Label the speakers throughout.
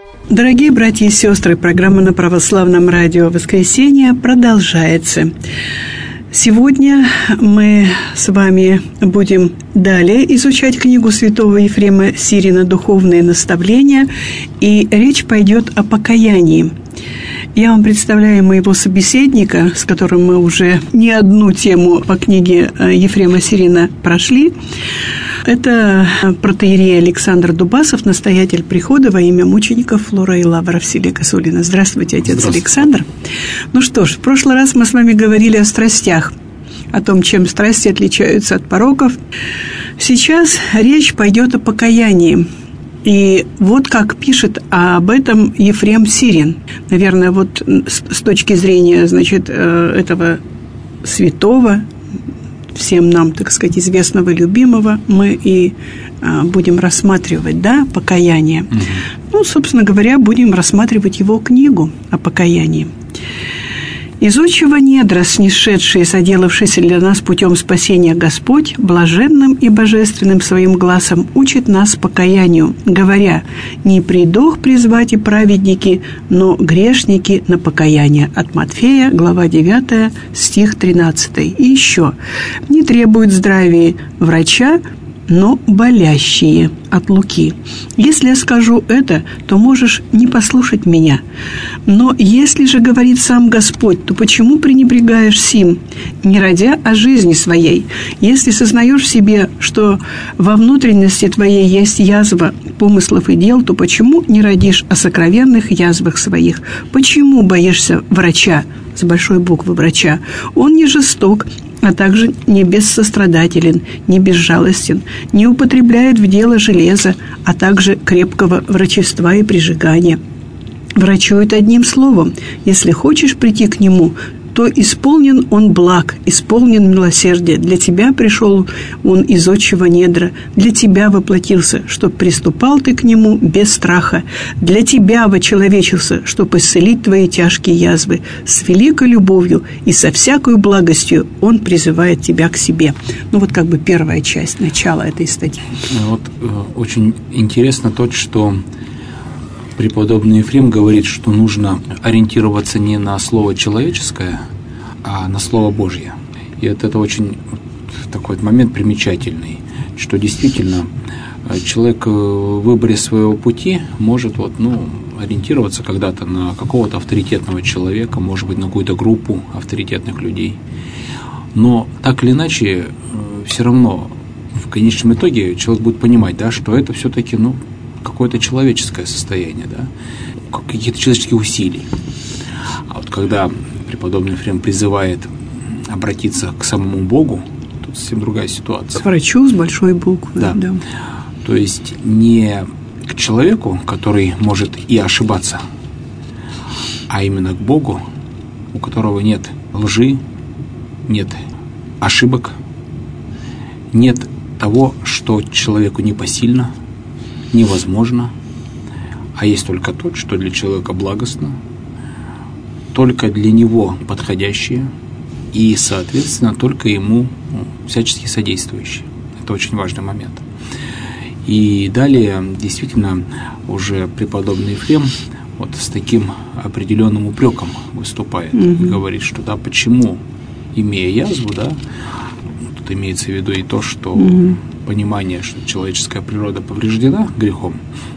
Speaker 1: Дорогие братья и сестры, программа на Православном радио «Воскресенье» продолжается. Сегодня мы с вами будем далее изучать книгу святого Ефрема Сирина «Духовные наставления», и речь пойдет о покаянии. Я вам представляю моего собеседника, с которым мы уже не одну тему по книге Ефрема Сирина прошли. Это протоиерей Александр Дубасов, настоятель прихода во имя мучеников Флора и Лавра в селе Косулино. Здравствуйте, отец Александр. Ну что ж, в прошлый раз мы с вами говорили о страстях, о том, чем страсти отличаются от пороков. Сейчас речь пойдет о покаянии. И вот как пишет об этом Ефрем Сирин. Наверное, вот с точки зрения, значит, этого святого, всем нам, так сказать, известного, любимого, мы и будем рассматривать, да, покаяние. Ну, собственно говоря, будем рассматривать его книгу о покаянии. «Из отчего недра, снисшедшие, соделавшийся для нас путем спасения Господь, блаженным и божественным своим гласом учит нас покаянию, говоря: не придох призвать и праведники, но грешники на покаяние». От Матфея, глава 9, стих 13. И еще: не требуют здравия врача, но болящие. От Луки. Если я скажу это, то можешь не послушать меня. Но если же говорит сам Господь, то почему пренебрегаешь сим, не родя о жизни своей? Если сознаешь в себе, что во внутренности твоей есть язва помыслов и дел, то почему не родишь о сокровенных язвах своих? Почему боишься врача, с большой буквы врача? Он не жесток, а также не бессострадателен, не безжалостен, не употребляет в дело железа, а также крепкого врачества и прижигания. Врачует одним словом: если хочешь прийти к нему, то исполнен он благ, исполнен милосердия. Для тебя пришел он из отчего недра, для тебя воплотился, чтоб приступал ты к нему без страха, для тебя вочеловечился, чтоб исцелить твои тяжкие язвы. С великой любовью и со всякой благостью он призывает тебя к себе. Ну вот как бы первая часть, начало этой статьи.
Speaker 2: Вот очень интересно то, что преподобный Ефрем говорит, что нужно ориентироваться не на слово человеческое, а на слово Божье. И это очень такой момент примечательный, что действительно человек в выборе своего пути может ориентироваться когда-то на какого-то авторитетного человека, может быть, на какую-то группу авторитетных людей. Но так или иначе, все равно в конечном итоге человек будет понимать, да, что это все-таки какое-то человеческое состояние, да, какие-то человеческие усилия. А вот когда преподобный Ефрем призывает обратиться к самому Богу, тут совсем другая ситуация.
Speaker 1: К врачу с большой буквы.
Speaker 2: Да.
Speaker 1: Да.
Speaker 2: То есть не к человеку, который может и ошибаться, а именно к Богу, у которого нет лжи, нет ошибок, нет того, что человеку непосильно, невозможно, а есть только то, что для человека благостно, только для него подходящее и, соответственно, только ему всячески содействующее. Это очень важный момент. И далее, действительно, уже преподобный Ефрем вот с таким определенным упреком выступает и говорит, что да, почему, имея язву, да, тут имеется в виду и то, что понимание, что человеческая природа повреждена грехом,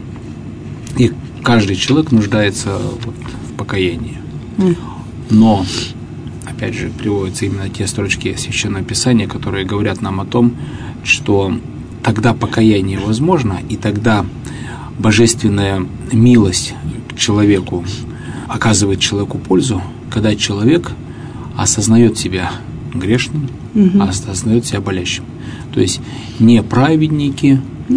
Speaker 2: и каждый человек нуждается в покаянии. Но, опять же, приводятся именно те строчки Священного Писания, которые говорят нам о том, что тогда покаяние возможно, и тогда божественная милость к человеку оказывает человеку пользу, когда человек осознает себя грешным, осознает себя болящим. То есть не праведники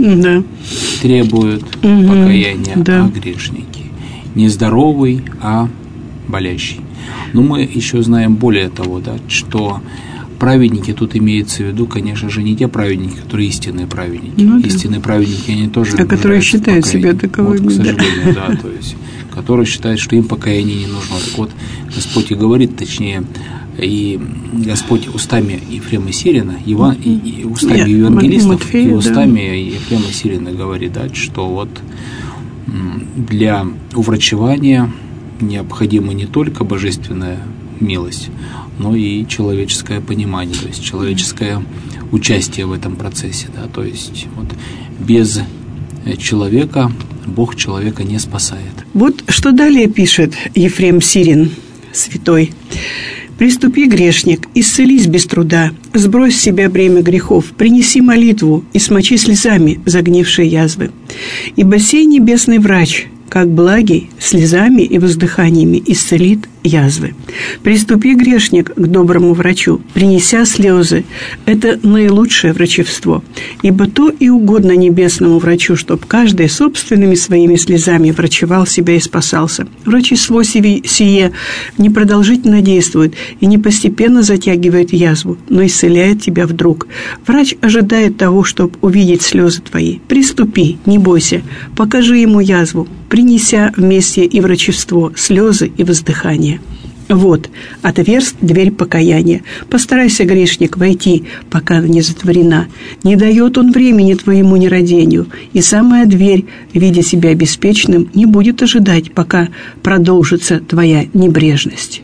Speaker 2: требуют покаяния, а грешники. Не здоровый, а болящий. Но мы еще знаем более того, да, что праведники тут имеется в виду, конечно же, не те праведники, которые истинные праведники. Истинные праведники, они тоже
Speaker 1: которые считают себя таковыми.
Speaker 2: К сожалению, да, то есть, которые считают, что им покаяние не нужно. Так вот, Господь и говорит, точнее, и Господь устами Ефрема Сирина, устами евангелистов, Матфея, и устами Ефрема Сирина говорит, да, что вот для уврачевания необходима не только божественная милость, но и человеческое понимание, то есть человеческое участие в этом процессе. Да? То есть вот без человека Бог человека не спасает.
Speaker 1: Вот что далее пишет Ефрем Сирин, святой. «Приступи, грешник, исцелись без труда, сбрось с себя бремя грехов, принеси молитву и смочи слезами загнившие язвы. Ибо сей небесный врач, как благий, слезами и воздыханиями исцелит язвы. Приступи, грешник, к доброму врачу, принеся слезы. Это наилучшее врачевство. Ибо то и угодно небесному врачу, чтоб каждый собственными своими слезами врачевал себя и спасался. Врачество сие непродолжительно действует и не постепенно затягивает язву, но исцеляет тебя вдруг. Врач ожидает того, чтобы увидеть слезы твои. Приступи, не бойся, покажи ему язву, принеся вместе и врачевство, слезы и воздыхание. Вот, отверст дверь покаяния. Постарайся, грешник, войти, пока она не затворена. Не дает он времени твоему нерадению, и самая дверь, видя себя беспечным, не будет ожидать, пока продолжится твоя небрежность.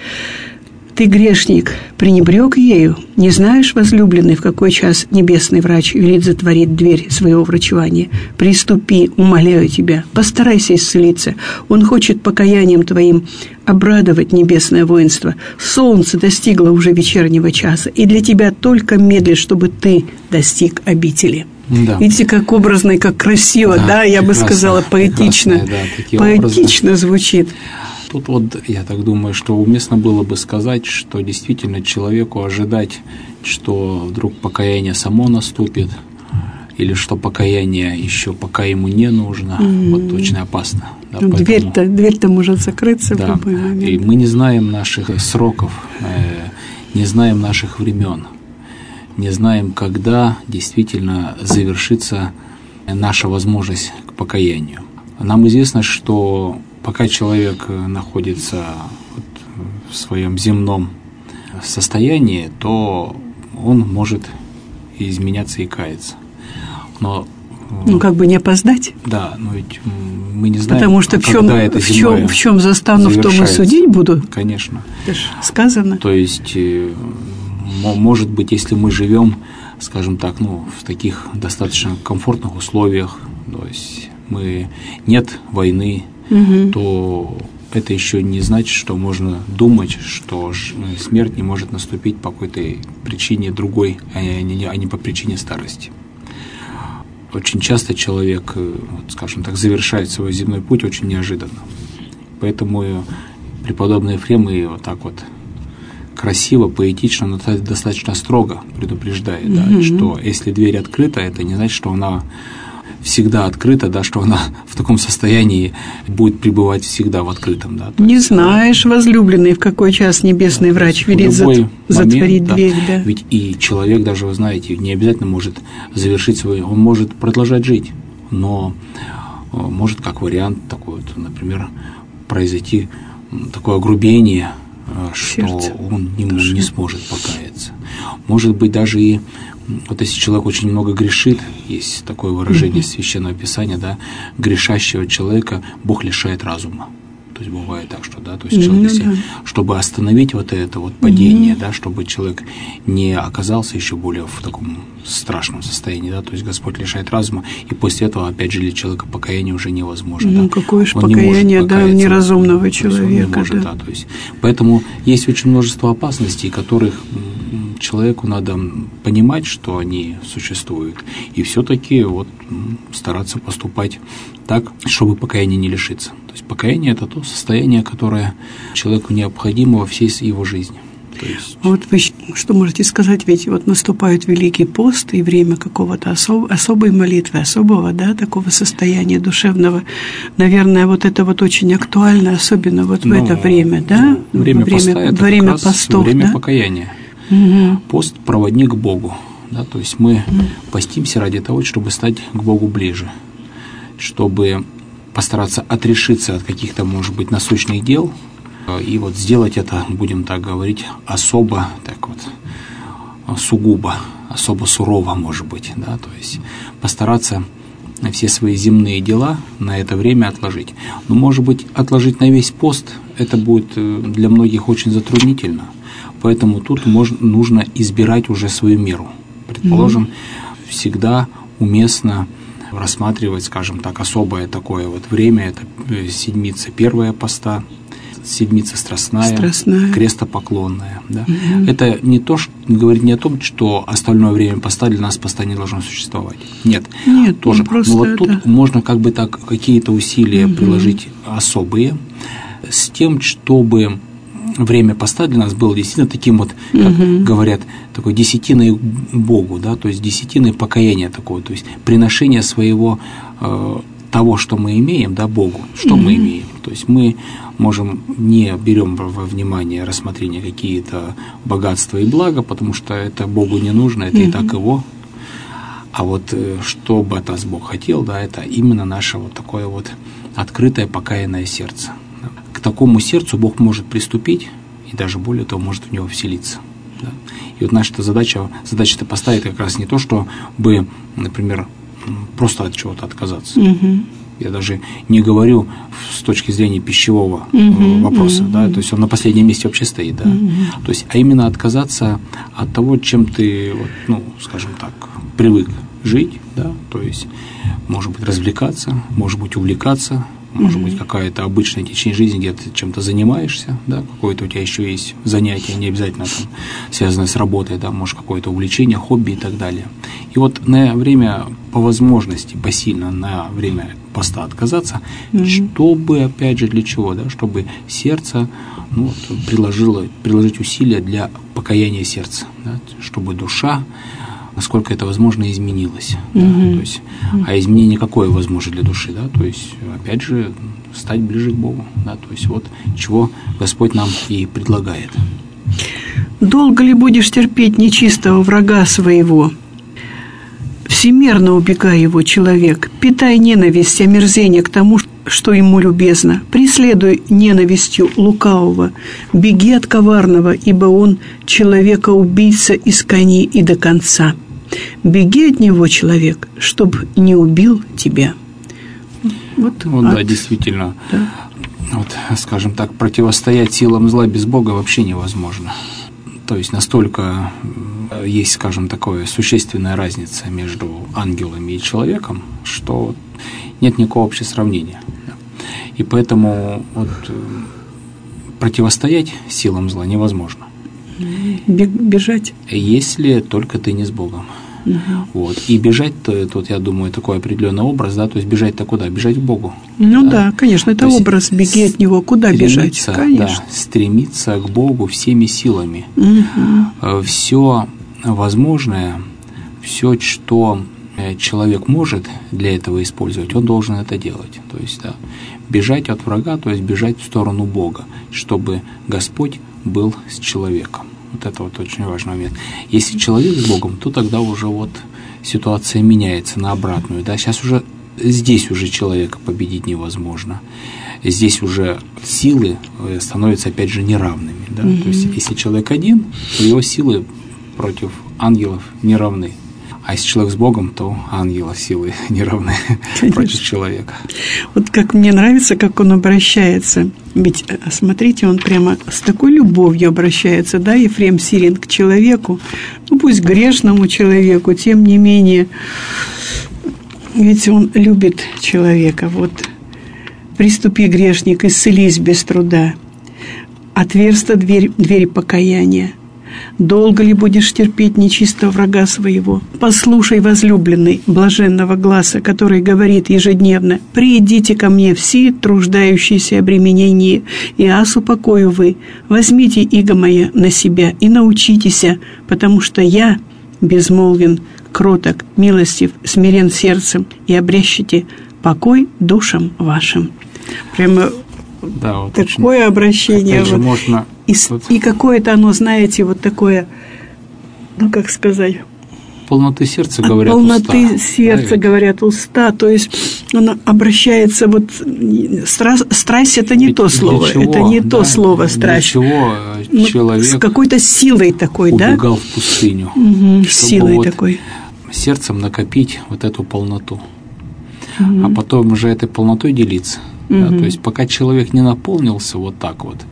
Speaker 1: Ты, грешник, пренебрег ею? Не знаешь, возлюбленный, в какой час небесный врач велит затворить дверь своего врачевания? Приступи, умоляю тебя, постарайся исцелиться. Он хочет покаянием твоим обрадовать небесное воинство. Солнце достигло уже вечернего часа, и для тебя только медлит, чтобы ты достиг обители». Да. Видите, как образно и как красиво, да, я бы сказала, поэтично. Да, поэтично образы звучит.
Speaker 2: Тут вот, я так думаю, что уместно было бы сказать, что действительно человеку ожидать, что вдруг покаяние само наступит, или что покаяние еще пока ему не нужно, вот очень опасно. Да,
Speaker 1: дверь-то может закрыться в любой момент.
Speaker 2: И мы не знаем наших сроков, не знаем наших времен, не знаем, когда действительно завершится наша возможность к покаянию. Нам известно, что пока человек находится в своем земном состоянии, то он может изменяться и каяться. Но,
Speaker 1: как бы не опоздать.
Speaker 2: Да, но ведь мы не знаем,
Speaker 1: потому что в чем застану, в том и судить буду.
Speaker 2: Конечно.
Speaker 1: Это же сказано.
Speaker 2: То есть, может быть, если мы живем, скажем так, в таких достаточно комфортных условиях, то есть нет войны, то это еще не значит, что можно думать, что смерть не может наступить по какой-то причине другой, а не по причине старости. Очень часто человек, скажем так, завершает свой земной путь очень неожиданно. Поэтому преподобный Ефрем и вот так вот красиво, поэтично, но достаточно строго предупреждает, что если дверь открыта, это не значит, что она всегда открыта, да, что она в таком состоянии будет пребывать всегда в открытом. Да,
Speaker 1: не знаешь, возлюбленный, в какой час небесный врач велит затворить дверь. Да.
Speaker 2: Ведь и человек даже, вы знаете, не обязательно может завершить он может продолжать жить, но может, как вариант, такой вот, например, произойти такое огрубение, что он не сможет покаяться. Может быть, даже и вот если человек очень много грешит, есть такое выражение Священного Писания, да, грешащего человека Бог лишает разума. То есть бывает так, что, да, то есть человек, чтобы остановить вот это вот падение, да, чтобы человек не оказался еще более в таком страшном состоянии, да, то есть Господь лишает разума, и после этого, опять же, для человека покаяние уже невозможно.
Speaker 1: Какое же покаяние, да, неразумного человека.
Speaker 2: Может, да, то есть, поэтому есть очень множество опасностей, которых человеку надо понимать, что они существуют, и все-таки вот стараться поступать так, чтобы покаяния не лишиться. То есть покаяние – это то состояние, которое человеку необходимо во всей его жизни. То есть...
Speaker 1: Вот вы что можете сказать? Ведь вот наступает Великий пост и время какого-то особой молитвы, особого, да, такого состояния душевного. Наверное, вот это вот очень актуально, особенно вот в это время, да?
Speaker 2: Время поста – это
Speaker 1: время
Speaker 2: как раз время покаяния. Пост – проводник к Богу. Да, то есть мы постимся ради того, чтобы стать к Богу ближе, чтобы постараться отрешиться от каких-то, может быть, насущных дел, и вот сделать это, будем так говорить, особо, так вот, сугубо, особо сурово, может быть, да, то есть постараться все свои земные дела на это время отложить. Но, может быть, отложить на весь пост, это будет для многих очень затруднительно. Поэтому тут нужно избирать уже свою меру. Предположим, всегда уместно рассматривать, скажем так, особое такое вот время, это седмица первая поста, седмица страстная, крестопоклонная. Да? Это не то, что говорит не о том, что остальное время поста для нас поста не должно существовать. Нет, тоже. Но вот тут можно как бы так какие-то усилия приложить особые, с тем, чтобы время поста для нас было действительно таким вот, как говорят, такой десятиной Богу, да, то есть десятиной покаяния такое, то есть приношение своего того, что мы имеем, да, Богу, что мы имеем. То есть мы можем не берем во внимание рассмотрение какие-то богатства и блага, потому что это Богу не нужно, это и так его. А вот что бы от нас Бог хотел, да, это именно наше вот такое вот открытое покаянное сердце. К такому сердцу Бог может приступить, и даже более того, может в него вселиться. Да. И вот наша задача-то поставить как раз не то, чтобы, например, просто от чего-то отказаться. Я даже не говорю с точки зрения пищевого вопроса, да, то есть он на последнем месте вообще стоит, да. То есть, а именно отказаться от того, чем ты, вот, ну, скажем так, привык жить, да, то есть, может быть, развлекаться, может быть, увлекаться, может быть, какая-то обычная течение жизни, где ты чем-то занимаешься, да, какое-то у тебя еще есть занятие, не обязательно там связанное с работой, да, может, какое-то увлечение, хобби и так далее. И вот на время, по возможности, посильно на время поста отказаться, чтобы, опять же, для чего, да, чтобы сердце, ну, приложить усилия для покаяния сердца, да, чтобы душа, насколько это возможно, изменилось. Да, то есть, а изменение какое возможно для души? Да, то есть, опять же, стать ближе к Богу. Да, то есть, вот чего Господь нам и предлагает.
Speaker 1: «Долго ли будешь терпеть нечистого врага своего? Всемерно убегай его, человек, питай ненависть, омерзение к тому, что ему любезно, преследуй ненавистью лукавого, беги от коварного, ибо он человека-убийца из коней и до конца. Беги от него, человек, чтоб не убил тебя». Вот,
Speaker 2: да, действительно. Да. Вот, скажем так, противостоять силам зла без Бога вообще невозможно. То есть настолько есть, скажем, такая существенная разница между ангелами и человеком, что нет никакого общего сравнения. И поэтому вот, противостоять силам зла невозможно.
Speaker 1: Бежать?
Speaker 2: Если только ты не с Богом. Вот. И бежать-то, тут, я думаю, такой определенный образ, да, то есть бежать-то куда? Бежать к Богу.
Speaker 1: Ну да, конечно, это то образ, беги от него, куда бежать? Конечно.
Speaker 2: Да, стремиться к Богу всеми силами. Все возможное, все, что человек может для этого использовать, он должен это делать. То есть, да, бежать от врага, то есть бежать в сторону Бога, чтобы Господь был с человеком. Вот это вот очень важный момент. Если человек с Богом, то тогда уже вот ситуация меняется на обратную. Да? Здесь уже человека победить невозможно. Здесь уже силы становятся, опять же, неравными. Да? То есть, если человек один, то его силы против ангелов не равны. А если человек с Богом, то ангела силы не равны против человека.
Speaker 1: Вот как мне нравится, как он обращается. Ведь, смотрите, он прямо с такой любовью обращается, да, Ефрем Сирин, к человеку, ну пусть грешному человеку, тем не менее, ведь он любит человека. Вот, приступи, грешник, исцелись без труда. Отверста дверь покаяния. Долго ли будешь терпеть нечистого врага своего? Послушай, возлюбленный, блаженного гласа, который говорит ежедневно: «Придите ко мне все труждающиеся обременения, и аз упокою вы. Возьмите иго мое на себя и научитесь, потому что я безмолвен, кроток, милостив, смирен сердцем, и обрящите покой душам вашим». Прямо
Speaker 2: да, вот
Speaker 1: такое очень, обращение.
Speaker 2: Вот, можно...
Speaker 1: и какое-то оно, знаете, вот такое, ну как сказать,
Speaker 2: полноты сердца говорят
Speaker 1: уста.
Speaker 2: Полноты
Speaker 1: сердца говорят уста, то есть оно обращается, вот страсть это не то слово, это не то слово страсть.
Speaker 2: Для чего человек
Speaker 1: с какой-то силой такой,
Speaker 2: убегал в пустыню,
Speaker 1: силой
Speaker 2: вот
Speaker 1: такой.
Speaker 2: Сердцем накопить вот эту полноту. а потом уже этой полнотой делиться. Да? То есть пока человек не наполнился вот так вот,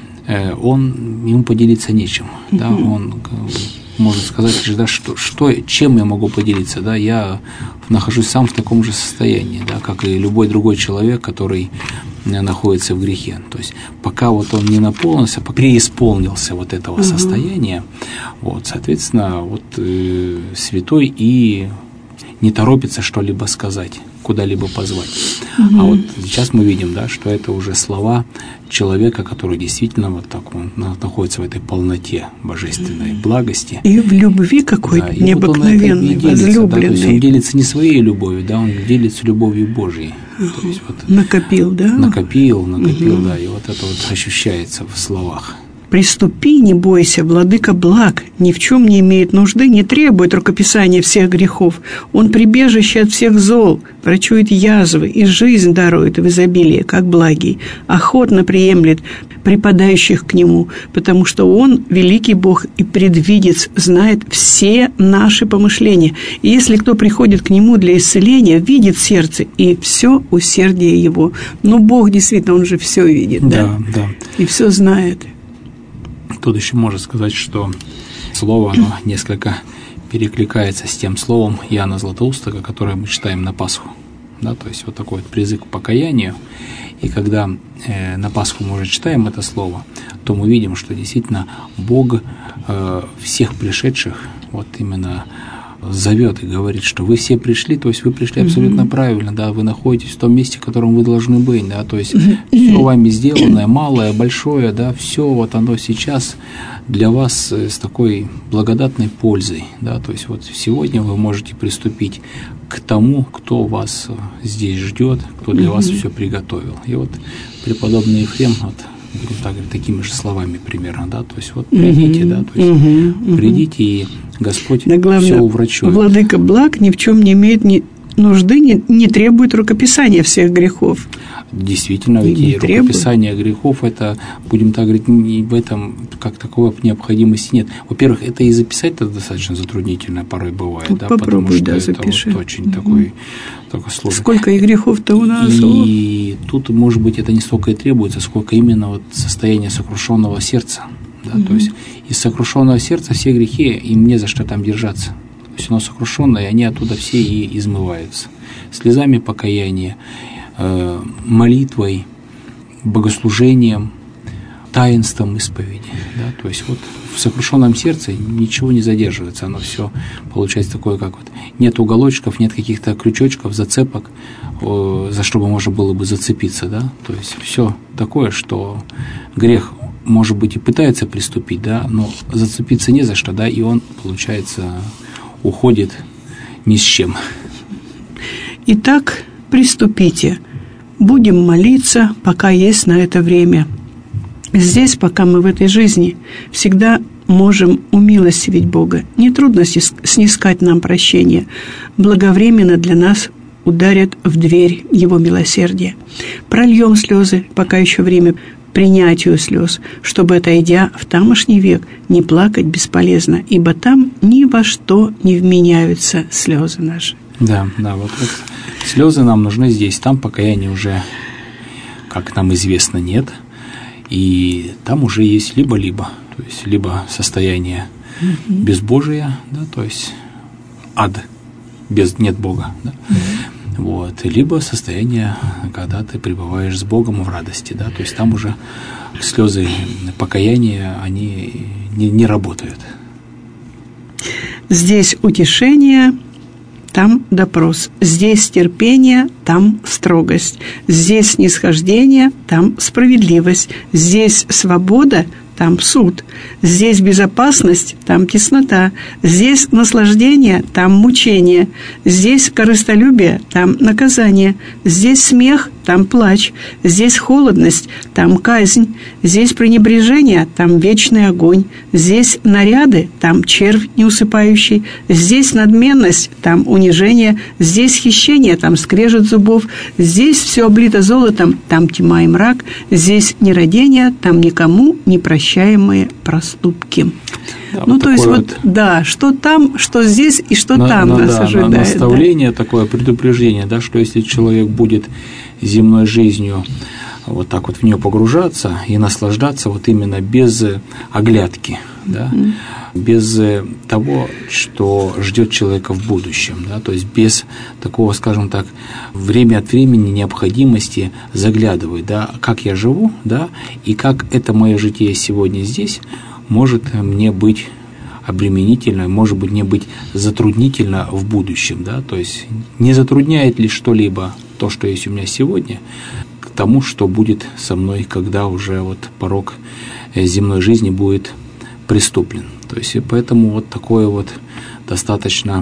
Speaker 2: ему поделиться нечем. Да? Он может сказать, да, чем я могу поделиться. Да? Я нахожусь сам в таком же состоянии, да, как и любой другой человек, который находится в грехе. То есть пока вот он не наполнился, преисполнился вот этого состояния, вот, соответственно, вот святой и не торопится что-либо сказать, куда-либо позвать. А вот сейчас мы видим, да, что это уже слова человека, который действительно вот так он находится в этой полноте божественной благости.
Speaker 1: И в любви какой-то необыкновенной,
Speaker 2: вот возлюбленной. Да, то есть он делится не своей любовью, да, он делится любовью Божьей. То есть вот
Speaker 1: накопил, да?
Speaker 2: Накопил, да, и вот это вот ощущается в словах.
Speaker 1: «Приступи, не бойся, владыка благ, ни в чем не имеет нужды, не требует рукописания всех грехов. Он прибежище от всех зол, врачует язвы и жизнь дарует в изобилии, как благий, охотно приемлет припадающих к Нему, потому что Он, великий Бог и предвидец, знает все наши помышления. И если кто приходит к Нему для исцеления, видит сердце и все усердие Его». Но Бог действительно, Он же все видит, да?
Speaker 2: Да.
Speaker 1: И все знает.
Speaker 2: Тут еще можно сказать, что слово, оно несколько перекликается с тем словом Иоанна Златоустого, которое мы читаем на Пасху. Да, то есть вот такой вот призыв к покаянию. И когда на Пасху мы уже читаем это слово, то мы видим, что действительно Бог всех пришедших вот именно зовет и говорит, что вы все пришли, то есть вы пришли абсолютно правильно, да, вы находитесь в том месте, в котором вы должны быть, да, то есть все вами сделанное, малое, большое, да, все вот оно сейчас для вас с такой благодатной пользой, да, то есть вот сегодня вы можете приступить к тому, кто вас здесь ждет, кто для вас все приготовил. И вот преподобный Ефрем, вот, будем так говорить, такими же словами примерно, да, то есть вот придите, да, то есть придите, и Господь все уврачует.
Speaker 1: Владыка благ ни в чем не имеет нужды, не требует рукописания всех грехов.
Speaker 2: Действительно, ведь и рукописание грехов, это, будем так говорить, в этом как таковой необходимости нет. Во-первых, это и записать-то достаточно затруднительно порой бывает, да, потому что это вот очень такой сложный.
Speaker 1: Сколько и грехов-то у нас?
Speaker 2: И тут, может быть, это не столько и требуется, сколько именно вот состояние сокрушенного сердца. Да, то есть из сокрушенного сердца все грехи, им не за что там держаться. То есть оно сокрушенное, и они оттуда все и измываются. Слезами покаяния, молитвой, богослужением, таинством исповеди. Да? То есть вот в сокрушенном сердце ничего не задерживается, оно все получается такое, как вот нет уголочков, нет каких-то крючочков, зацепок, за что бы можно было бы зацепиться. Да? То есть все такое, что грех, может быть, и пытается приступить, да, но зацепиться не за что, да, и он, получается, уходит ни с чем.
Speaker 1: Итак, приступите. Будем молиться, пока есть на это время. Здесь, пока мы в этой жизни, всегда можем умилостивить Бога. Нетрудно снискать нам прощение. Благовременно для нас ударят в дверь Его милосердия. Прольем слезы, пока еще время принятию слез, чтобы, отойдя в тамошний век, не плакать бесполезно, ибо там ни во что не вменяются слезы наши.
Speaker 2: Да, вот слезы нам нужны здесь, там покаяния уже, как нам известно, нет, и там уже есть либо-либо, то есть либо состояние безбожия, да, то есть ад, нет Бога, да, вот, либо состояние, когда ты пребываешь с Богом в радости, да, то есть там уже слезы покаяния, они не работают.
Speaker 1: Здесь утешение, там допрос. Здесь терпение, там строгость. Здесь снисхождение, там справедливость. Здесь свобода, там суд. Здесь безопасность, там теснота. Здесь наслаждение, там мучение. Здесь корыстолюбие, там наказание. Здесь смех, там плач. Здесь холодность, там казнь. Здесь пренебрежение, там вечный огонь. Здесь наряды, там червь неусыпающий. Здесь надменность, там унижение. Здесь хищение, там скрежет зубов. Здесь все облито золотом, там тьма и мрак. Здесь нерадение, там никому не прощаемые проступки.
Speaker 2: Да,
Speaker 1: ну, вот то есть, да, что там, что здесь и что там нас ожидает.
Speaker 2: Наставление, такое предупреждение, да, что если человек будет земной жизнью вот так вот в нее погружаться и наслаждаться вот именно без оглядки, да, без того, что ждет человека в будущем, да, то есть без такого, скажем так, время от времени необходимости заглядывать, да, как я живу, да, и как это мое житие сегодня здесь может мне быть обременительно, может быть мне быть затруднительно в будущем, да, то есть не затрудняет ли что-либо то, что есть у меня сегодня, к тому, что будет со мной, когда уже вот порог земной жизни будет приступлен. То есть и поэтому вот такое вот достаточно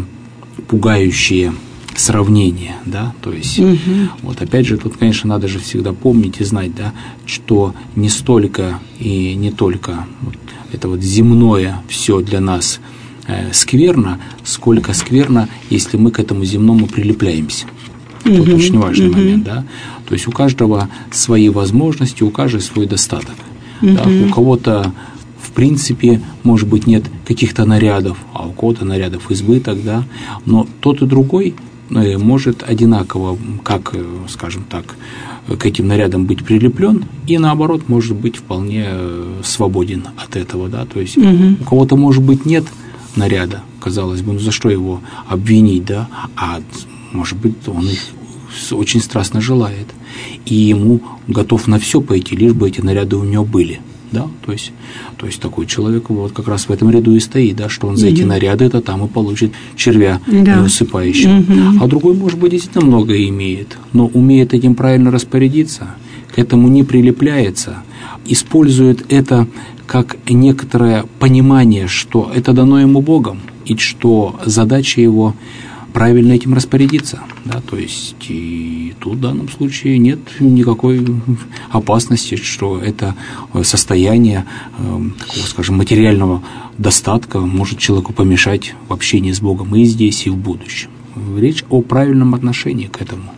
Speaker 2: пугающее сравнение, да, то есть вот опять же тут, конечно, надо же всегда помнить и знать, да, что не столько и не только вот это вот земное все для нас скверно, сколько скверно, если мы к этому земному прилепляемся. Тут очень важный момент, да, то есть у каждого свои возможности, у каждого свой достаток, да? У кого-то в принципе, может быть, нет каких-то нарядов, а у кого-то нарядов избыток, да, но тот и другой может одинаково, как, скажем так, к этим нарядам быть прилеплен, и наоборот, может быть вполне свободен от этого, да, то есть у кого-то, может быть, нет наряда, казалось бы, ну за что его обвинить, да, а может быть, он их очень страстно желает, и ему готов на все пойти, лишь бы эти наряды у него были. Да, то есть такой человек вот как раз в этом ряду и стоит, да, что он за эти наряды это там и получит червя усыпающего. А другой, может быть, действительно многое имеет, но умеет этим правильно распорядиться, к этому не прилепляется, использует это как некоторое понимание, что это дано ему Богом, и что задача его правильно этим распорядиться, да, то есть и тут в данном случае нет никакой опасности, что это состояние такого, скажем, материального достатка может человеку помешать в общении с Богом и здесь, и в будущем. Речь о правильном отношении к этому.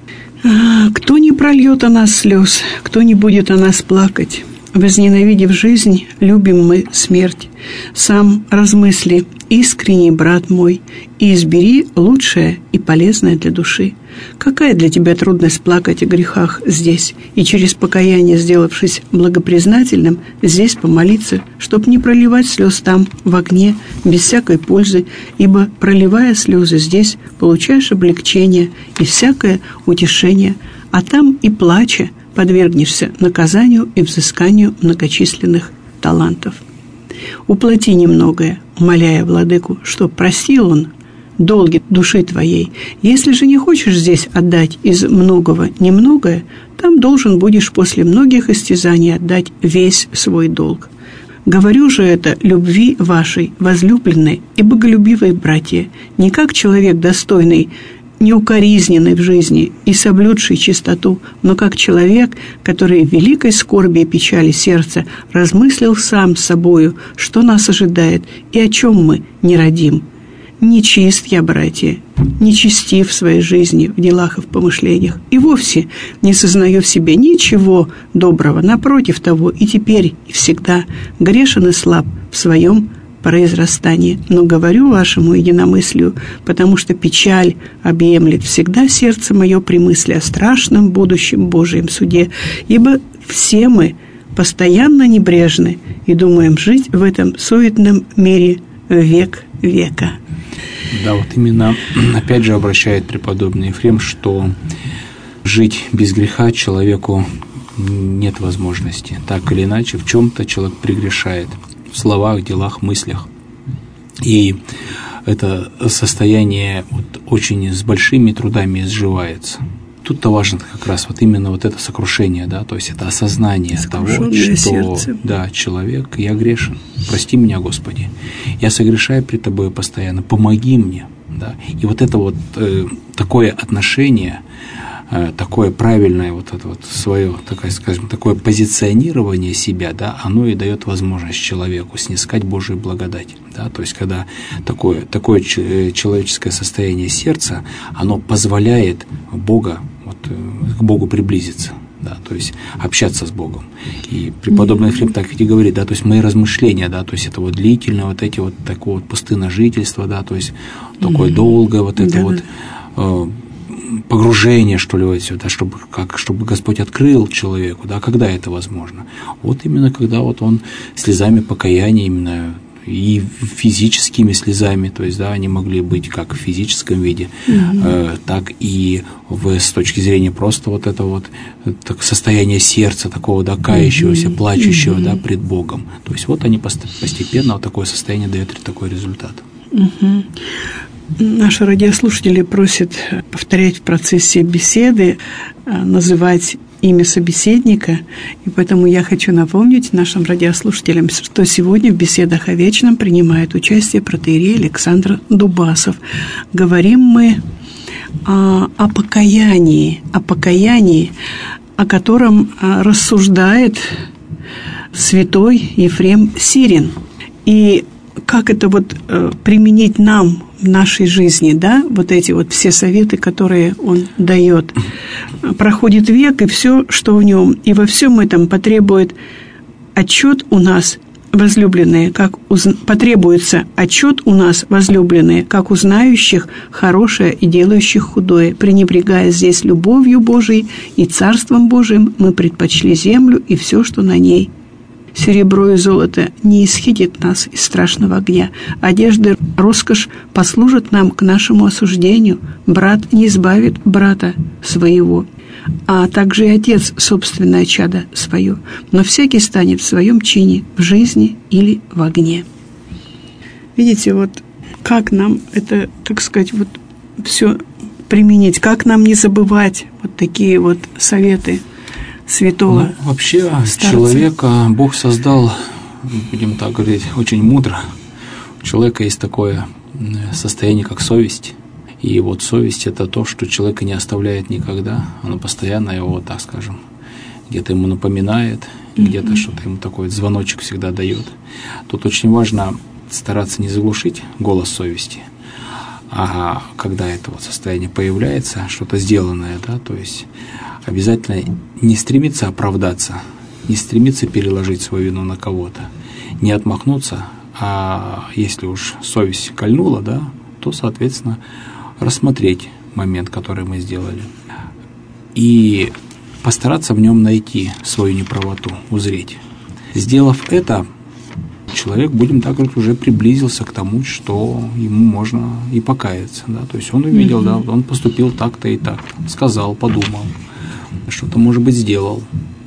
Speaker 1: Кто не прольет о нас слез, кто не будет о нас плакать? Возненавидев жизнь, любим мы смерть. Сам размысли, искренний брат мой, и избери лучшее и полезное для души. Какая для тебя трудность плакать о грехах здесь, и через покаяние, сделавшись благопризнательным, здесь помолиться, чтоб не проливать слез там, в огне, без всякой пользы, ибо, проливая слезы здесь, получаешь облегчение и всякое утешение, а там и плача подвергнешься наказанию и взысканию многочисленных талантов. Уплати немногое, умоляя владыку, что простил он долги души твоей. Если же не хочешь здесь отдать из многого немногое, там должен будешь после многих истязаний отдать весь свой долг. Говорю же это любви вашей, возлюбленной и боголюбивой братья, не как человек достойный, неукоризненный в жизни и соблюдший чистоту, но как человек, который в великой скорби и печали сердца размыслил сам с собою, что нас ожидает и о чем мы не родим. Нечист я, братья, нечестив в своей жизни, в делах и в помышлениях, и вовсе не сознаю в себе ничего доброго, напротив того, и теперь, и всегда грешен и слаб в своем произрастании, но говорю вашему единомыслию, потому что печаль объемлет всегда сердце мое при мысли о страшном будущем Божьем суде, ибо все мы постоянно небрежны и думаем жить в этом суетном мире век века.
Speaker 2: Да, вот именно, опять же, обращает преподобный Ефрем, что жить без греха человеку нет возможности. Так или иначе, в чем-то человек прегрешает. В словах, делах, мыслях. И это состояние вот очень с большими трудами изживается. Тут-то важно как раз вот именно вот это сокрушение, да, то есть это осознание того, что сердце. Да, человек, я грешен, прости меня, Господи, я согрешаю пред Тобой постоянно, помоги мне, да, и вот это вот такое отношение, такое правильное вот это вот свое, такое, скажем, такое позиционирование себя, да, оно и дает возможность человеку снискать Божию благодать, да, то есть когда такое человеческое состояние сердца, оно позволяет Бога, вот, к Богу приблизиться, да, то есть общаться с Богом. И преподобный Ефрем так ведь и говорит, да, то есть мои размышления, да, то есть это вот длительное вот эти вот такое вот пустынножительство, да, то есть такое долгое вот это вот погружение, что ли, вот сюда, чтобы Господь открыл человеку, да, когда это возможно? Вот именно когда вот он слезами покаяния именно и физическими слезами, то есть, да, они могли быть как в физическом виде, так и с точки зрения просто вот этого вот состояния сердца такого, да, кающегося, плачущего, да, пред Богом. То есть вот они постепенно, вот такое состояние дает такой результат.
Speaker 1: Наши радиослушатели просят повторять в процессе беседы, называть имя собеседника, и поэтому я хочу напомнить нашим радиослушателям, что сегодня в беседах о вечном принимает участие протоиерей Александр Дубасов. Говорим мы о покаянии, о котором рассуждает святой Ефрем Сирин. И как это вот применить нам в нашей жизни, да, вот эти вот все советы, которые он дает. Проходит век, и все, что в нем, и во всем этом потребует отчет у нас, возлюбленные, потребуется отчет у нас, возлюбленные, как у знающих хорошее и делающих худое, пренебрегая здесь любовью Божией и Царством Божиим, мы предпочли землю и все, что на ней. Серебро и золото не исхитит нас из страшного огня. Одежды, роскошь послужат нам к нашему осуждению. Брат не избавит брата своего, а также и отец собственное чадо свое. Но всякий станет в своем чине, в жизни или в огне. Видите, вот как нам это, так сказать, вот все применить, как нам не забывать вот такие вот советы святого.
Speaker 2: Ну, вообще
Speaker 1: старца.
Speaker 2: Человека Бог создал, будем так говорить, очень мудро. У человека есть такое состояние, как совесть. И вот совесть – это то, что человека не оставляет никогда. Оно постоянно его, так скажем, где-то ему напоминает, где-то что-то ему такой звоночек всегда дает. Тут очень важно стараться не заглушить голос совести. А когда это вот состояние появляется, что-то сделанное, да, то есть обязательно не стремиться оправдаться, не стремиться переложить свою вину на кого-то, не отмахнуться, а если уж совесть кольнула, да, то, соответственно, рассмотреть момент, который мы сделали, и постараться в нем найти свою неправоту, узреть. Сделав это, человек, будем так говорить, уже приблизился к тому, что ему можно и покаяться, да, то есть он увидел, да, он поступил так-то и так-то, сказал, подумал, что-то, может быть, сделал.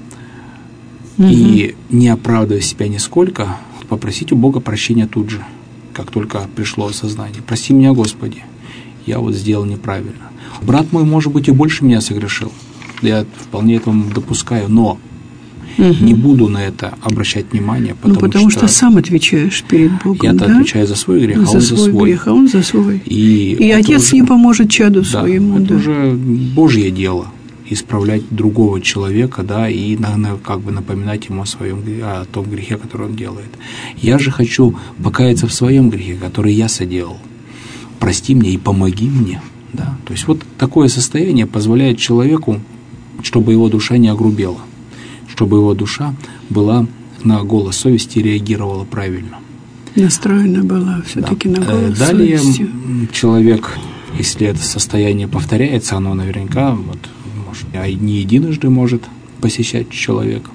Speaker 2: И не оправдывая себя нисколько, попросить у Бога прощения тут же, как только пришло осознание. Прости меня, Господи, я вот сделал неправильно. Брат мой, может быть, и больше меня согрешил. Я вполне этому допускаю, но не буду на это обращать внимание,
Speaker 1: потому что сам отвечаешь перед Богом.
Speaker 2: Я-то отвечаю за свой грех, а он за свой.
Speaker 1: Грех, а он за свой. И отец уже не поможет чаду своему.
Speaker 2: Это уже Божье дело. Исправлять другого человека, да, и как бы напоминать ему о том грехе, который он делает. Я же хочу покаяться в своем грехе, который я соделал. Прости мне и помоги мне. Да? То есть вот такое состояние позволяет человеку, чтобы его душа не огрубела, чтобы его душа была на голос совести и реагировала правильно.
Speaker 1: Настроена была все-таки на голос
Speaker 2: Далее
Speaker 1: совести.
Speaker 2: Человек, если это состояние повторяется, оно наверняка не единожды может посещать человека,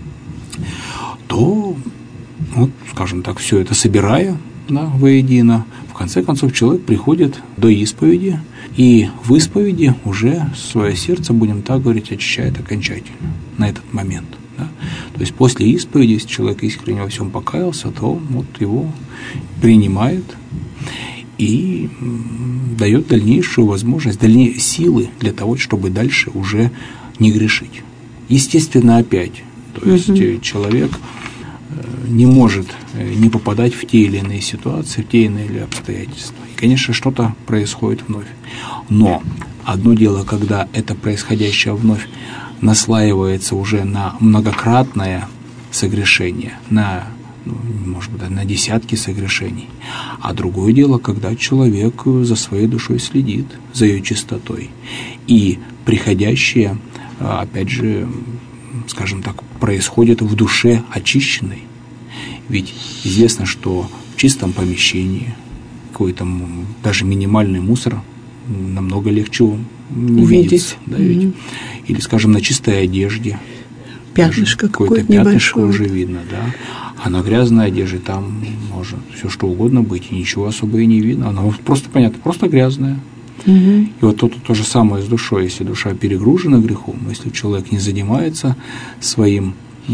Speaker 2: то, вот, скажем так, все это собирая, да, воедино, в конце концов человек приходит до исповеди, и в исповеди уже свое сердце, будем так говорить, очищает окончательно на этот момент. Да? То есть после исповеди, если человек искренне во всем покаялся, то вот его принимают и дает дальнейшую возможность, дальнейшие силы для того, чтобы дальше уже не грешить. Естественно, опять, то есть человек не может не попадать в те или иные ситуации, в те или иные обстоятельства. И, конечно, что-то происходит вновь. Но одно дело, когда это происходящее вновь наслаивается уже на многократное согрешение, может быть, на десятки согрешений. А другое дело, когда человек за своей душой следит, за ее чистотой. И приходящие опять же, скажем так, происходит в душе очищенной. Ведь известно, что в чистом помещении какой-то даже минимальный мусор намного легче увидеть. Да, ведь? Или, скажем, на чистой одежде.
Speaker 1: Пятнышко какое-то
Speaker 2: пятнышко
Speaker 1: небольшое.
Speaker 2: уже видно, да. А на грязной одежде там может все что угодно быть, и ничего особо и не видно. Она просто, понятно, просто грязная. И вот тут то же самое с душой. Если душа перегружена грехом, если человек не занимается своим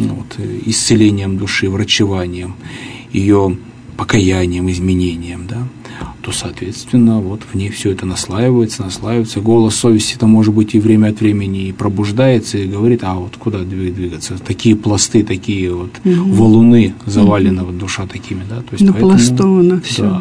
Speaker 2: исцелением души, врачеванием, ее покаянием, изменением, да, то, соответственно, вот в ней все это наслаивается. Голос совести-то, может быть, и время от времени и пробуждается, и говорит, а вот куда двигаться? Такие пласты, такие вот валуны завалены, вот душа такими, да. То есть
Speaker 1: напластовано все, да.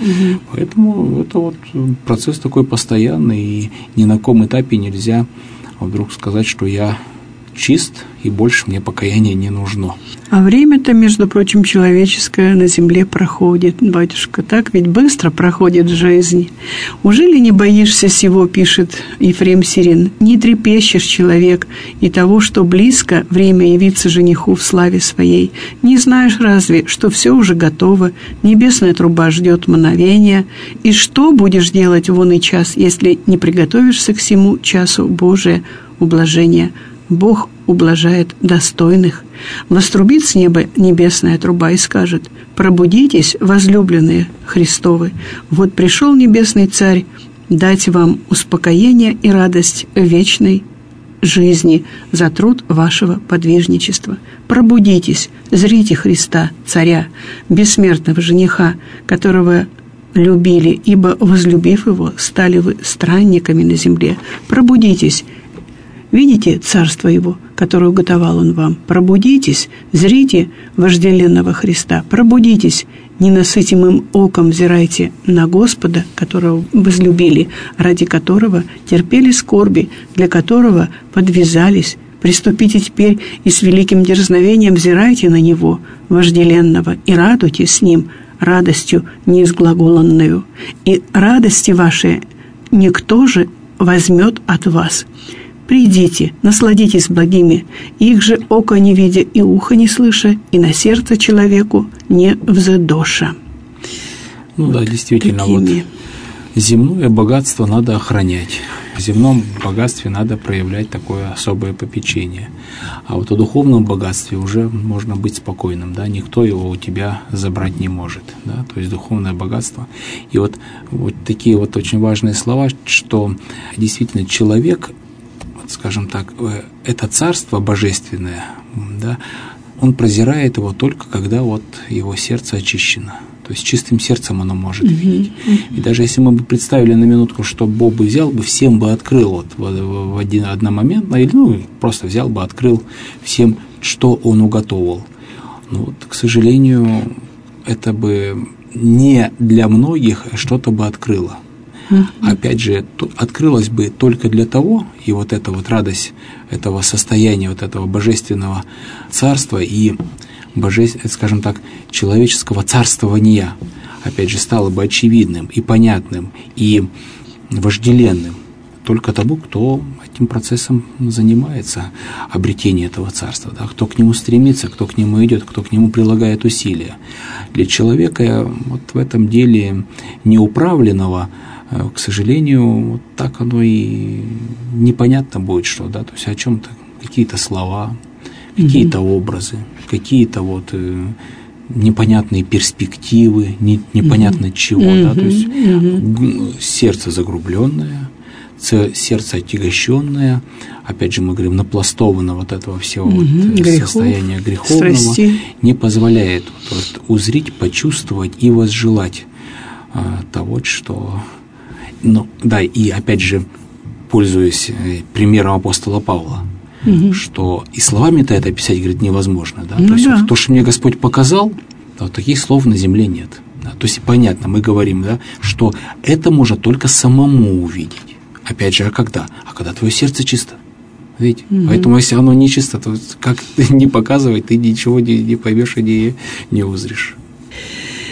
Speaker 2: Поэтому это вот процесс такой постоянный, и ни на каком этапе нельзя вдруг сказать, что я чист, и больше мне покаяния не нужно.
Speaker 1: А время-то, между прочим, человеческое на земле проходит, батюшка, так ведь быстро проходит жизнь. Ужели не боишься сего, пишет Ефрем Сирин, не трепещешь, человек, и того, что близко время явиться жениху в славе своей. Не знаешь разве, что все уже готово, небесная труба ждет мгновения, и что будешь делать в оный час, если не приготовишься к сему часу Божия ублажения? Бог ублажает достойных. Вострубит с неба небесная труба и скажет: «Пробудитесь, возлюбленные Христовы! Вот пришел небесный Царь дать вам успокоение и радость вечной жизни за труд вашего подвижничества. Пробудитесь, зрите Христа, Царя, бессмертного жениха, которого любили, ибо, возлюбив его, стали вы странниками на земле. Пробудитесь». Видите царство его, которое уготовал он вам? Пробудитесь, зрите вожделенного Христа. Пробудитесь, ненасытимым оком взирайте на Господа, которого возлюбили, ради которого терпели скорби, для которого подвязались. Приступите теперь и с великим дерзновением взирайте на Него, вожделенного, и радуйтесь с Ним радостью неизглаголанную. И радости ваши никто же возьмет от вас. Придите, насладитесь благими, их же око не видя и ухо не слыша, и на сердце человеку не взыдоша.
Speaker 2: Да, действительно, такими. Вот земное богатство надо охранять. В земном богатстве надо проявлять такое особое попечение. А вот о духовном богатстве уже можно быть спокойным, да, никто его у тебя забрать не может, да, то есть духовное богатство. И вот такие вот очень важные слова, что действительно человек, скажем так, это царство божественное, да, он прозирает его только когда вот его сердце очищено. То есть чистым сердцем оно может видеть. И даже если мы бы представили на минутку, что Бог бы взял бы, всем бы открыл вот в одномоментно, или просто взял бы, открыл всем, что Он уготовил. Но вот, к сожалению, это бы не для многих что-то бы открыло. Опять же, открылось бы только для того, и вот эта вот радость этого состояния, вот этого божественного царства и скажем так, человеческого царствования, опять же, стало бы очевидным и понятным и вожделенным только тому, кто этим процессом занимается, обретение этого царства, да, кто к нему стремится, кто к нему идет, кто к нему прилагает усилия. Для человека вот в этом деле неуправленного, к сожалению, вот так оно и непонятно будет, что, да, то есть о чем-то, какие-то слова, какие-то образы, какие-то вот непонятные перспективы, непонятно чего, да, то есть сердце загрубленное, сердце отягощенное, опять же мы говорим, напластованное вот этого всего состояния греховного, страсти. Не позволяет вот узрить, почувствовать и возжелать того, что... да, и опять же, пользуясь примером апостола Павла, что и словами-то это описать, говорит, невозможно. Да? То есть вот то, что мне Господь показал, да, вот таких слов на земле нет. Да? То есть понятно, мы говорим, да, что это можно только самому увидеть. Опять же, а когда? А когда твое сердце чисто. Видите? Поэтому если оно не чисто, то как не показывать, ты ничего не поймешь и не узришь.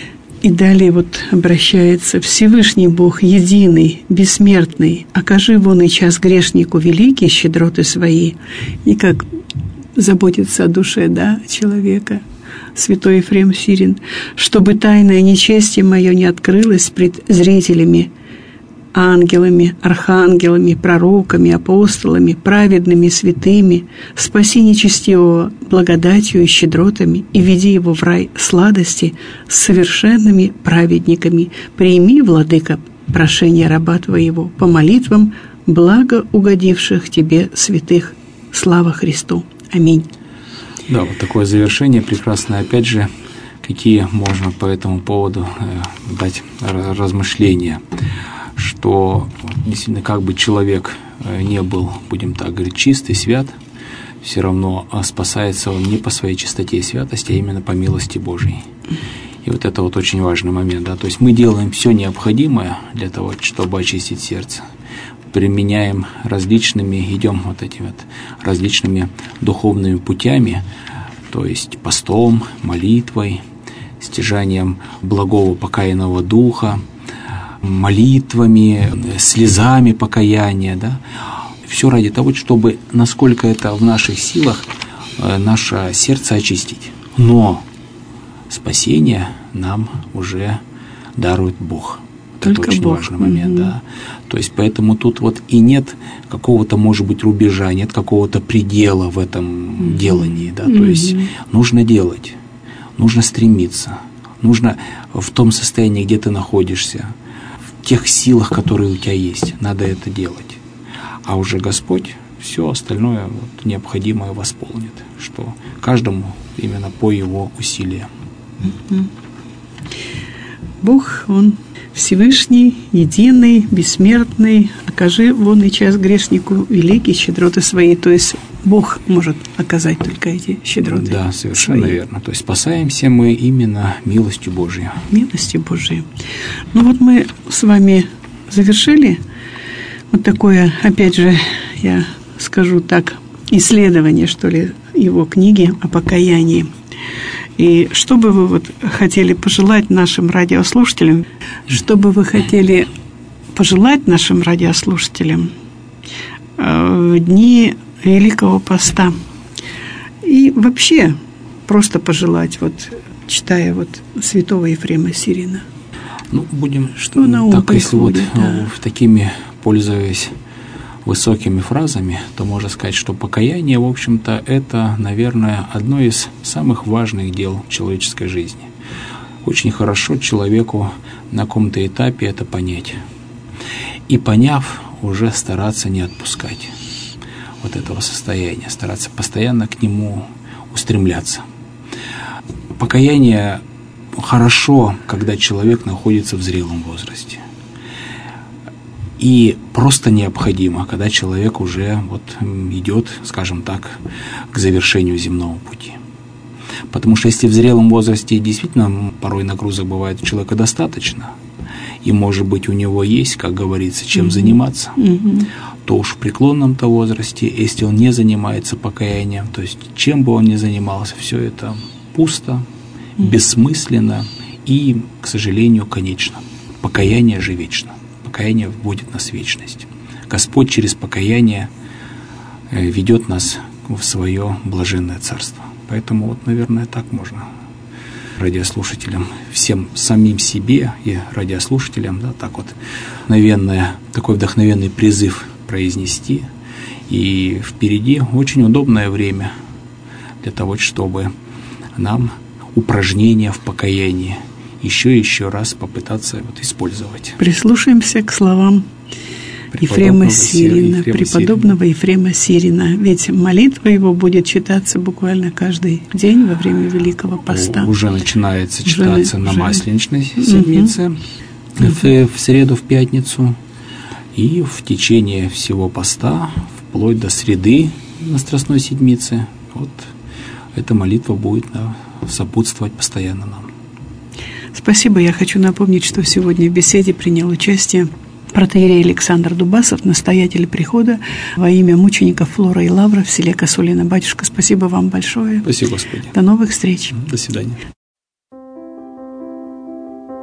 Speaker 1: И далее вот обращается: «Всевышний Бог, единый, бессмертный, окажи вон и час грешнику великие щедроты свои». И как заботится о душе, да, человека святой Ефрем Сирин: «Чтобы тайное нечестие мое не открылось пред зрителями, ангелами, архангелами, пророками, апостолами, праведными, святыми, спаси нечестивого благодатью и щедротами и веди его в рай сладости с совершенными праведниками. Прими, владыка, прошение раба твоего по молитвам благо угодивших тебе святых. Слава Христу. Аминь».
Speaker 2: Да, вот такое завершение прекрасное. Опять же, какие можно по этому поводу дать размышления, что действительно, как бы человек не был, будем так говорить, чист и свят, все равно спасается он не по своей чистоте и святости, а именно по милости Божьей. И вот это вот очень важный момент, да, то есть мы делаем все необходимое для того, чтобы очистить сердце, применяем идем вот этими вот различными духовными путями, то есть постом, молитвой, стяжанием благого покаянного духа, молитвами, слезами покаяния, да, все ради того, чтобы, насколько это в наших силах, наше сердце очистить. Но спасение нам уже дарует Бог.
Speaker 1: Только
Speaker 2: это очень
Speaker 1: Бог.
Speaker 2: Важный момент, да. То есть поэтому тут вот и нет какого-то, может быть, рубежа, нет какого-то предела в этом делании, да. То есть нужно делать, нужно стремиться, нужно в том состоянии, где ты находишься, в тех силах, которые у тебя есть, надо это делать. А уже Господь все остальное вот необходимое восполнит, что каждому именно по его усилиям.
Speaker 1: Бог, Он Всевышний, единый, бессмертный, окажи вон и час грешнику великие щедроты свои. То есть Бог может оказать только эти щедроты.
Speaker 2: Да, совершенно
Speaker 1: свои.
Speaker 2: Верно. То есть спасаемся мы именно милостью Божией.
Speaker 1: Милостью Божией. Ну вот мы с вами завершили вот такое, опять же, я скажу так, исследование, что ли, его книги о покаянии. И что бы вы вот хотели пожелать нашим радиослушателям? Что бы вы хотели пожелать нашим радиослушателям в дни Великого Поста? И вообще просто пожелать, вот читая вот святого Ефрема Сирина.
Speaker 2: Ну, будем,
Speaker 1: что на ум
Speaker 2: так,
Speaker 1: приходит,
Speaker 2: если вот такими, пользуясь высокими фразами, то можно сказать, что покаяние, в общем-то, это, наверное, одно из самых важных дел человеческой жизни. Очень хорошо человеку на каком-то этапе это понять. И поняв, уже стараться не отпускать вот этого состояния, стараться постоянно к нему устремляться. Покаяние хорошо, когда человек находится в зрелом возрасте. И просто необходимо, когда человек уже вот идет, скажем так, к завершению земного пути. Потому что если в зрелом возрасте действительно порой нагрузок бывает у человека достаточно, и, может быть, у него есть, как говорится, чем заниматься, то уж в преклонном-то возрасте, если он не занимается покаянием, то есть чем бы он ни занимался, все это пусто, бессмысленно и, к сожалению, конечно. Покаяние же вечно. Покаяние вводит нас в вечность. Господь через покаяние ведет нас в свое блаженное царство. Поэтому вот, наверное, так можно радиослушателям, всем самим себе и радиослушателям, да, так вот, такой вдохновенный призыв произнести. И впереди очень удобное время для того, чтобы нам упражнения в покаянии еще и еще раз попытаться вот использовать.
Speaker 1: Прислушаемся к словам Ефрема Сирина, преподобного Ефрема Сирина. Ведь молитва его будет читаться буквально каждый день во время Великого Поста.
Speaker 2: Уже начинается читаться на Масленичной седмице, в среду, в пятницу, и в течение всего поста, вплоть до среды на Страстной седмице, вот эта молитва будет сопутствовать постоянно нам.
Speaker 1: Спасибо. Я хочу напомнить, что сегодня в беседе принял участие протоиерей Александр Дубасов, настоятель прихода во имя мучеников Флора и Лавра в селе Косулино. Батюшка, спасибо вам большое.
Speaker 2: Спасибо, Господи.
Speaker 1: До новых встреч.
Speaker 2: До свидания.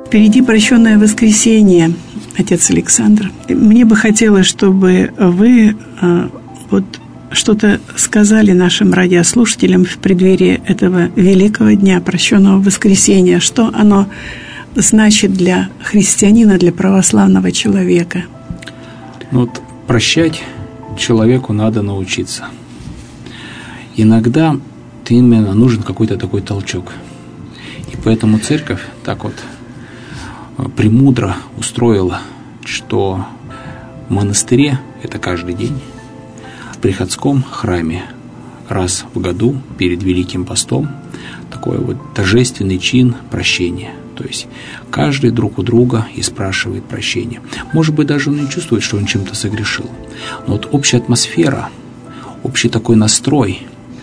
Speaker 1: Впереди прощенное воскресенье, отец Александр. Мне бы хотелось, чтобы вы вот что-то сказали нашим радиослушателям в преддверии этого великого дня прощенного воскресенья. Что оно значит для христианина, для православного человека?
Speaker 2: Вот прощать человеку надо научиться. Иногда именно нужен какой-то такой толчок. И поэтому церковь так вот премудро устроила, что в монастыре это каждый день, в приходском храме раз в году перед Великим постом такой вот торжественный чин прощения. То есть каждый друг у друга и спрашивает прощения. Может быть, даже он не чувствует, что он чем-то согрешил. Но вот общая атмосфера, общий такой настрой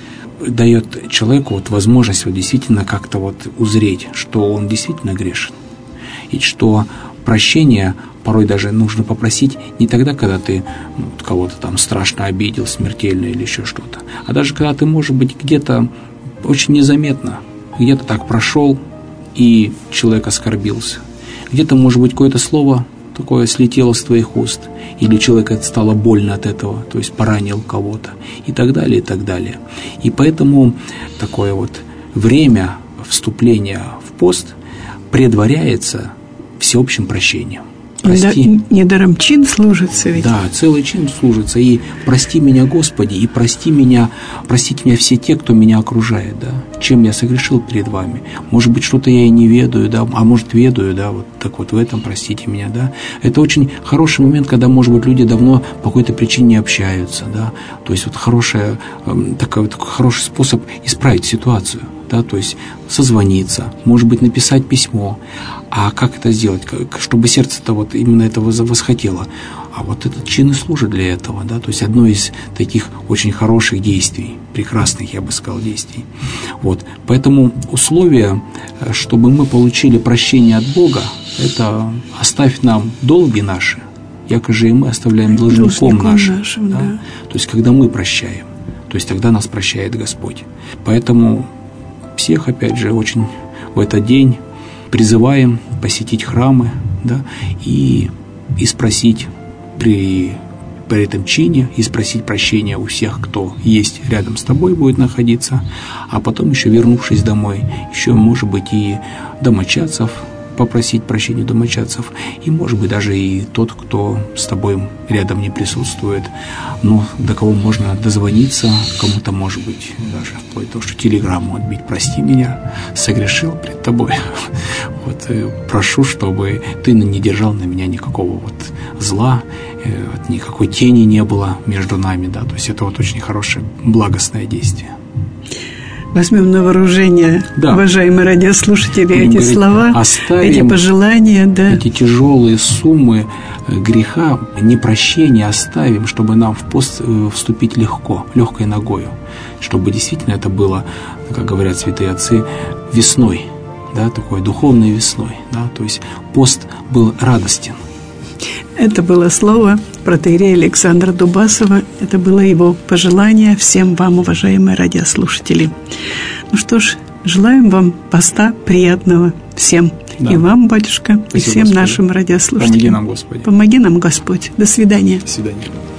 Speaker 2: дает человеку вот возможность вот действительно как-то вот узреть, что он действительно грешен. И что прощение порой даже нужно попросить не тогда, когда ты кого-то там страшно обидел, смертельно или еще что-то, а даже когда ты, может быть, где-то очень незаметно, где-то так прошел, и человек оскорбился. Где-то, может быть, какое-то слово такое слетело с твоих уст, или человеку стало больно от этого, то есть поранил кого-то, и так далее, и так далее. И поэтому такое вот время вступления в пост предваряется всеобщим прощением. Прости.
Speaker 1: Недаром чин служится ведь.
Speaker 2: Да, целый чин служится. И прости меня, Господи, и простите меня все те, кто меня окружает, да, чем я согрешил перед вами. Может быть, что-то я и не ведаю, да, а может, ведаю, да, вот так вот в этом простите меня, да. Это очень хороший момент, когда, может быть, люди давно по какой-то причине не общаются, да. То есть вот такой хороший способ исправить ситуацию. Да, то есть созвониться, может быть, написать письмо. А как это сделать? Чтобы сердце-то вот именно этого восхотело. А вот этот чин и служит для этого. Да? То есть одно из таких очень хороших действий, прекрасных, я бы сказал, действий. Вот. Поэтому условие, чтобы мы получили прощение от Бога, это оставь нам долги наши, якоже и мы оставляем должником нашим. Да? Да. То есть когда мы прощаем, то есть тогда нас прощает Господь. Поэтому всех, опять же, очень в этот день призываем посетить храмы, да, и спросить при этом чине, и спросить прощения у всех, кто есть рядом с тобой, будет находиться, а потом еще, вернувшись домой, еще, может быть, и домочадцев попросить прощения у домочадцев, и, может быть, даже и тот, кто с тобой рядом не присутствует, но до кого можно дозвониться, кому-то, может быть, даже вплоть до того, что телеграмму отбить: прости меня, согрешил пред тобой, вот, прошу, чтобы ты не держал на меня никакого вот зла, никакой тени не было между нами, да, то есть это вот очень хорошее, благостное действие.
Speaker 1: Возьмем на вооружение, да, уважаемые радиослушатели, эти слова, эти пожелания, да.
Speaker 2: Эти тяжелые суммы греха, непрощения оставим, чтобы нам в пост вступить легко, легкой ногою, чтобы действительно это было, как говорят святые отцы, весной, да, такой духовной весной, да, то есть пост был радостен.
Speaker 1: Это было слово протоиерея Александра Дубасова. Это было его пожелание всем вам, уважаемые радиослушатели. Ну что ж, желаем вам поста приятного всем. Да. И вам, батюшка, спасибо, и всем Господи. Нашим радиослушателям.
Speaker 2: Помоги нам, Господи.
Speaker 1: Помоги нам, Господь. До свидания.
Speaker 2: До свидания.